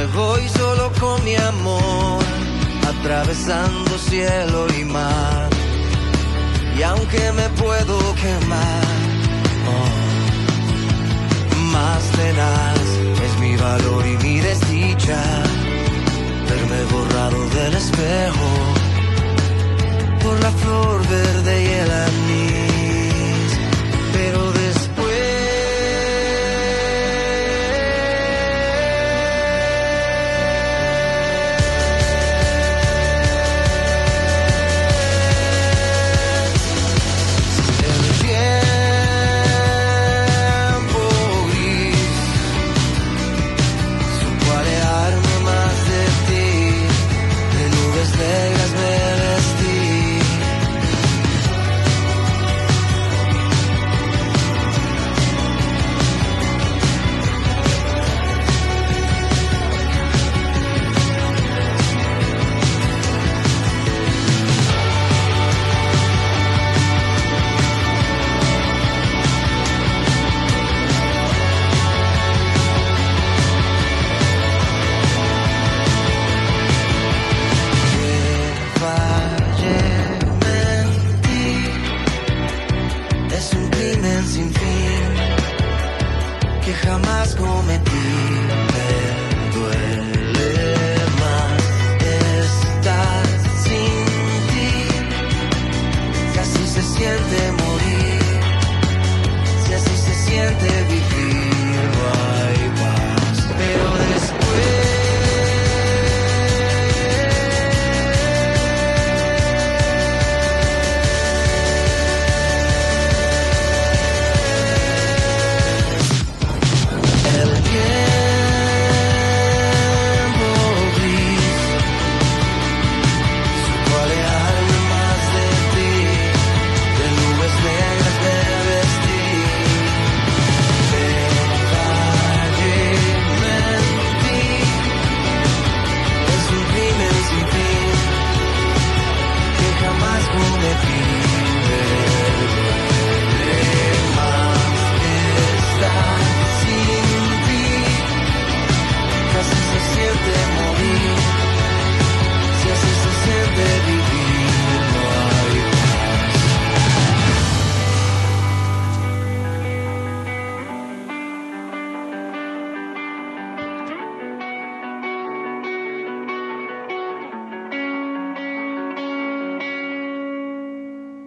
voy solo con mi amor, atravesando cielo y mar. Y aunque me puedo quemar, más tenaz es mi valor y mi desdicha, verme borrado del espejo por la flor verde y el anís. Pero sin fin que jamás cometí.